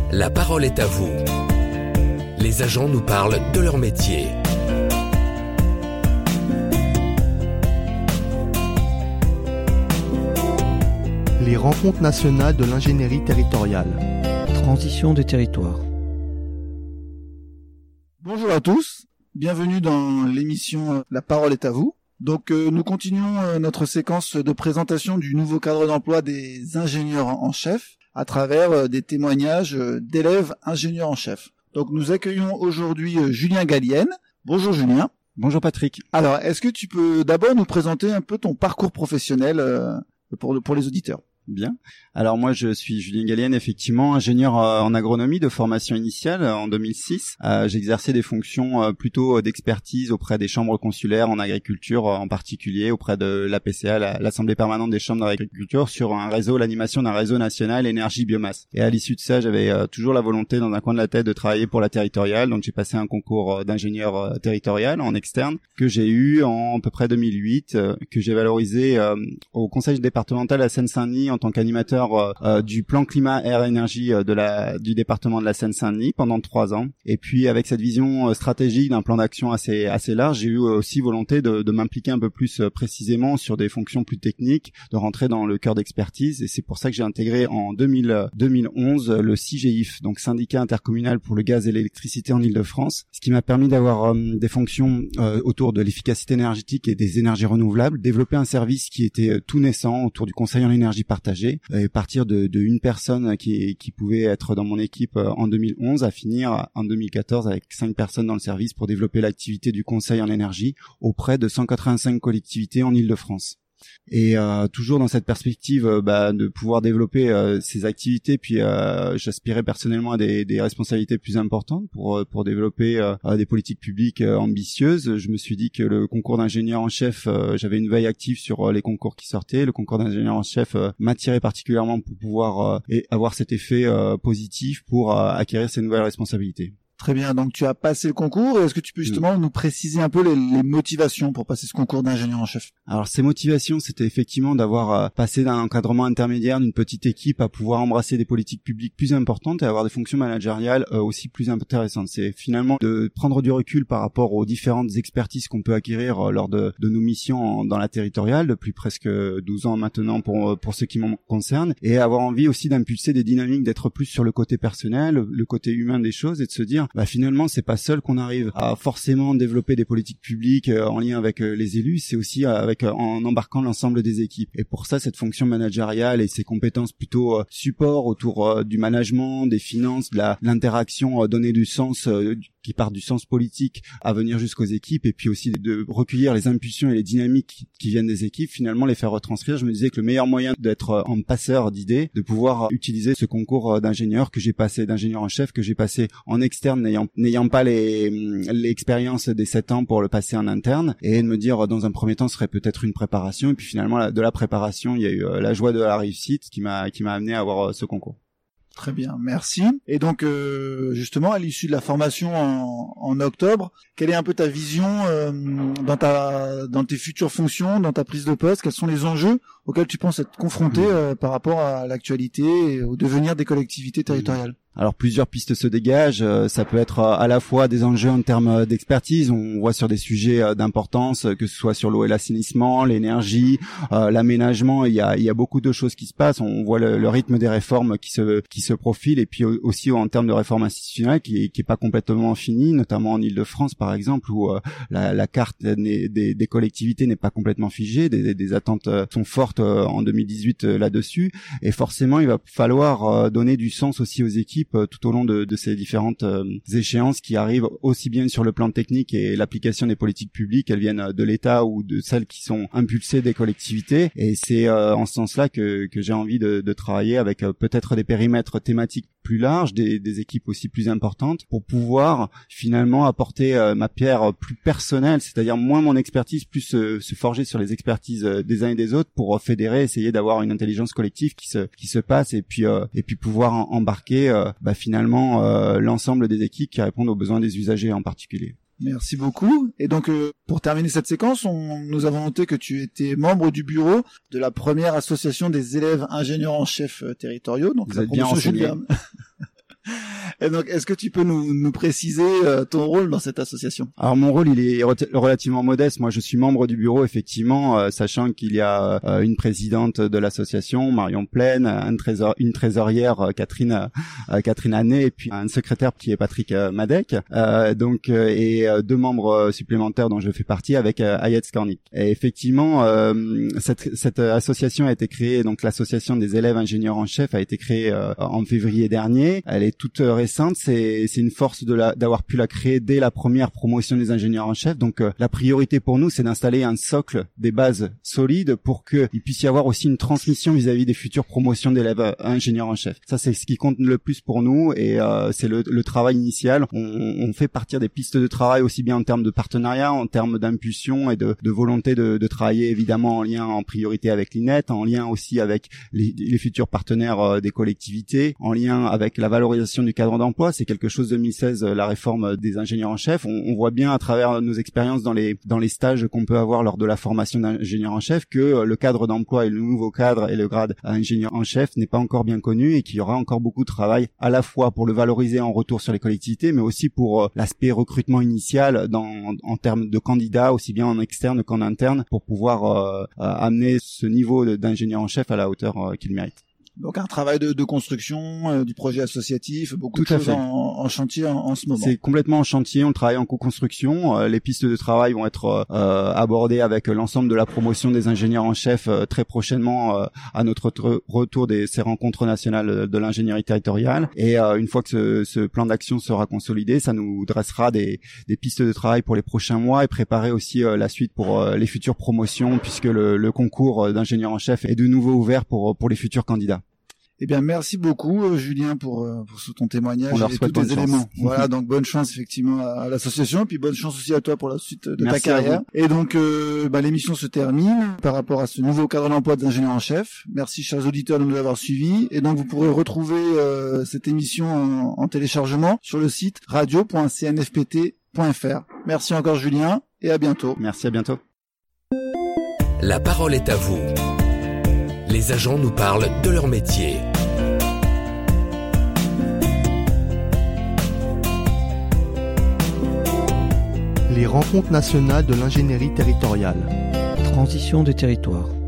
La parole est à vous. Les agents nous parlent de leur métier. Les rencontres nationales de l'ingénierie territoriale. Transition des territoires. Bonjour à tous, bienvenue dans l'émission La parole est à vous. Donc nous continuons notre séquence de présentation du nouveau cadre d'emploi des ingénieurs en chef à travers des témoignages d'élèves ingénieurs en chef. Donc nous accueillons aujourd'hui Julien Gallienne. Bonjour Julien. Bonjour Patrick. Alors, est-ce que tu peux d'abord nous présenter un peu ton parcours professionnel pour les auditeurs ? Bien. Alors moi je suis Julien Gallienne, effectivement ingénieur en agronomie de formation initiale en 2006. J'ai exercé des fonctions plutôt d'expertise auprès des chambres consulaires en agriculture, en particulier auprès de l'APCA, l'Assemblée permanente des chambres d'agriculture, sur l'animation d'un réseau national énergie biomasse. Et à l'issue de ça, j'avais toujours la volonté dans un coin de la tête de travailler pour la territoriale, donc j'ai passé un concours d'ingénieur territorial en externe que j'ai eu en à peu près 2008, que j'ai valorisé au conseil départemental à Seine-Saint-Denis en tant qu'animateur du plan climat air énergie du département de la Seine-Saint-Denis pendant 3 ans. Et puis avec cette vision stratégique d'un plan d'action assez large, j'ai eu aussi volonté de m'impliquer un peu plus précisément sur des fonctions plus techniques, de rentrer dans le cœur d'expertise, et c'est pour ça que j'ai intégré en 2011 le CIGEIF, donc syndicat intercommunal pour le gaz et l'électricité en Île-de-France, ce qui m'a permis d'avoir des fonctions autour de l'efficacité énergétique et des énergies renouvelables, développer un service qui était tout naissant autour du conseil en énergie partagée, et partir de une personne qui pouvait être dans mon équipe en 2011 à finir en 2014 avec 5 personnes dans le service pour développer l'activité du conseil en énergie auprès de 185 collectivités en Île-de-France. Et toujours dans cette perspective de pouvoir développer ces activités, puis j'aspirais personnellement à des responsabilités plus importantes pour développer des politiques publiques ambitieuses. Je me suis dit que le concours d'ingénieur en chef, j'avais une veille active sur les concours qui sortaient. Le concours d'ingénieur en chef m'attirait particulièrement pour pouvoir avoir cet effet positif pour acquérir ces nouvelles responsabilités. Très bien, donc tu as passé le concours, et est-ce que tu peux justement nous préciser un peu les motivations pour passer ce concours d'ingénieur en chef ? Alors ces motivations, c'était effectivement d'avoir passé d'un encadrement intermédiaire d'une petite équipe à pouvoir embrasser des politiques publiques plus importantes et avoir des fonctions managériales aussi plus intéressantes. C'est finalement de prendre du recul par rapport aux différentes expertises qu'on peut acquérir lors de nos missions dans la territoriale, depuis presque 12 ans maintenant pour ce qui me concerne, et avoir envie aussi d'impulser des dynamiques, d'être plus sur le côté personnel, le côté humain des choses, et de se dire finalement c'est pas seul qu'on arrive à forcément développer des politiques publiques en lien avec les élus, c'est aussi en embarquant l'ensemble des équipes. Et pour ça, cette fonction managériale et ces compétences plutôt support autour du management, des finances, de l'interaction, donner du sens qui part du sens politique à venir jusqu'aux équipes, et puis aussi de recueillir les impulsions et les dynamiques qui viennent des équipes, finalement les faire retranscrire. Je me disais que le meilleur moyen d'être un passeur d'idées, de pouvoir utiliser ce concours d'ingénieur en chef que j'ai passé en externe, n'ayant pas l'expérience des 7 ans pour le passer en interne, et de me dire dans un premier temps ce serait peut-être une préparation, et puis finalement de la préparation il y a eu la joie de la réussite qui m'a amené à avoir ce concours. Très bien, merci. Et donc justement, à l'issue de la formation en octobre, quelle est un peu ta vision dans tes futures fonctions, dans ta prise de poste ? Quels sont les enjeux auxquels tu penses être confronté par rapport à l'actualité et au devenir des collectivités territoriales ? Alors plusieurs pistes se dégagent, ça peut être à la fois des enjeux en termes d'expertise, on voit sur des sujets d'importance, que ce soit sur l'eau et l'assainissement, l'énergie, l'aménagement, il y a beaucoup de choses qui se passent, on voit le rythme des réformes qui se profilent, et puis aussi en termes de réforme institutionnelle qui est pas complètement finie, notamment en Île-de-France par exemple, où la carte des collectivités n'est pas complètement figée, des attentes sont fortes en 2018 là-dessus, et forcément il va falloir donner du sens aussi aux équipes tout au long de ces différentes échéances qui arrivent aussi bien sur le plan technique et l'application des politiques publiques, elles viennent de l'État ou de celles qui sont impulsées des collectivités, et c'est en ce sens-là que j'ai envie de travailler avec peut-être des périmètres thématiques plus larges, des équipes aussi plus importantes, pour pouvoir finalement apporter ma pierre plus personnelle, c'est-à-dire moins mon expertise, plus se forger sur les expertises des uns et des autres pour fédérer, essayer d'avoir une intelligence collective qui se passe, et puis pouvoir embarquer finalement l'ensemble des équipes qui répondent aux besoins des usagers en particulier. Merci beaucoup. Et donc, pour terminer cette séquence, nous avons noté que tu étais membre du bureau de la première association des élèves ingénieurs en chef territoriaux. Donc, vous êtes bien renseigné. Et donc, est-ce que tu peux nous préciser ton rôle dans cette association? Alors mon rôle, il est relativement modeste. Moi, je suis membre du bureau, effectivement, sachant qu'il y a une présidente de l'association, Marion Plaine, une trésorière, Catherine Hannet, et puis un secrétaire qui est Patrick Madec, et 2 membres supplémentaires dont je fais partie avec Ayet Skornik. Et effectivement, cette association a été créée, donc l'association des élèves ingénieurs en chef a été créée en février dernier. Elle est toute récente. C'est une force d'avoir pu la créer dès la première promotion des ingénieurs en chef. Donc la priorité pour nous, c'est d'installer un socle, des bases solides pour qu'il puisse y avoir aussi une transmission vis-à-vis des futures promotions d'élèves ingénieurs en chef. Ça, c'est ce qui compte le plus pour nous, et c'est le travail initial. On fait partir des pistes de travail aussi bien en termes de partenariat, en termes d'impulsion et de volonté de travailler évidemment en priorité avec l'INET, en lien aussi avec les futurs partenaires des collectivités, en lien avec la valorisation du cadre d'emploi. C'est quelque chose 2016, la réforme des ingénieurs en chef. On voit bien à travers nos expériences dans les stages qu'on peut avoir lors de la formation d'ingénieur en chef que le cadre d'emploi et le nouveau cadre et le grade ingénieur en chef n'est pas encore bien connu, et qu'il y aura encore beaucoup de travail à la fois pour le valoriser en retour sur les collectivités, mais aussi pour l'aspect recrutement initial en termes de candidats, aussi bien en externe qu'en interne, pour pouvoir amener ce niveau d'ingénieur en chef à la hauteur qu'il mérite. Donc un travail de construction du projet associatif, beaucoup de choses en chantier en ce moment. C'est complètement en chantier, on travaille en co-construction. Les pistes de travail vont être abordées avec l'ensemble de la promotion des ingénieurs en chef très prochainement à notre retour ces rencontres nationales de l'ingénierie territoriale. Et une fois que ce plan d'action sera consolidé, ça nous dressera des pistes de travail pour les prochains mois, et préparer aussi la suite pour les futures promotions, puisque le concours d'ingénieurs en chef est de nouveau ouvert pour les futurs candidats. Eh bien, merci beaucoup, Julien, pour ton témoignage et tous tes éléments. Voilà, donc bonne chance effectivement à l'association, et puis bonne chance aussi à toi pour la suite de ta carrière. Et donc, l'émission se termine par rapport à ce nouveau cadre d'emploi des ingénieurs en chef. Merci, chers auditeurs, de nous avoir suivis. Et donc, vous pourrez retrouver cette émission en téléchargement sur le site radio.cnfpt.fr. Merci encore, Julien, et à bientôt. Merci, à bientôt. La parole est à vous. Les agents nous parlent de leur métier. Les rencontres nationales de l'ingénierie territoriale. Transition des territoires.